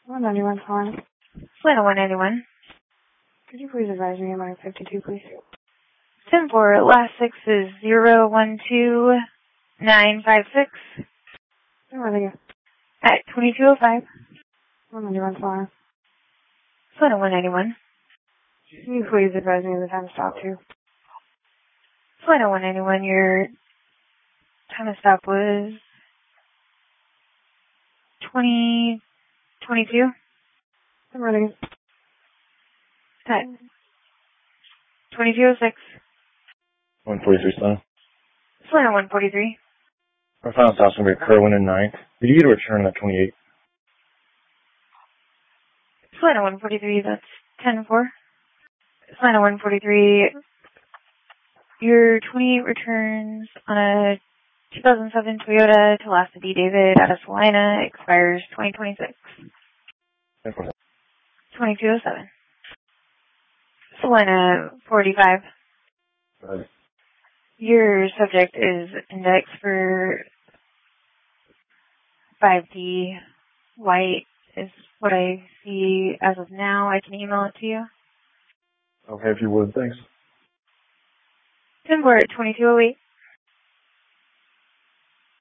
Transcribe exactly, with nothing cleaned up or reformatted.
one ninety-one calling. Atlanta one ninety-one. Could you please advise me on my fifty-two, please? ten four, last six is zero one two nine five six. Where are they? At twenty-two oh five. one ninety-one calling. Atlanta one ninety-one. Can you please advise me of the time to stop too? Atlanta one ninety-one, your time of stop was twenty twenty-two. Where are they? At twenty-two oh six. one forty-three, son. Atlanta one forty-three. Our final stop's going to be Kerwin and ninth. Did you get a return on that twenty-eight? Atlanta one forty-three, that's ten four. Atlanta one forty-three, your twenty-eight returns on a two thousand seven Toyota Tolasa D. David out of Salina expires twenty twenty-six. twenty-two oh seven. Salina forty-five. Right. Your subject is index for five D. White is what I see as of now. I can email it to you. Okay, if you would, thanks. ten four at twenty-two oh eight.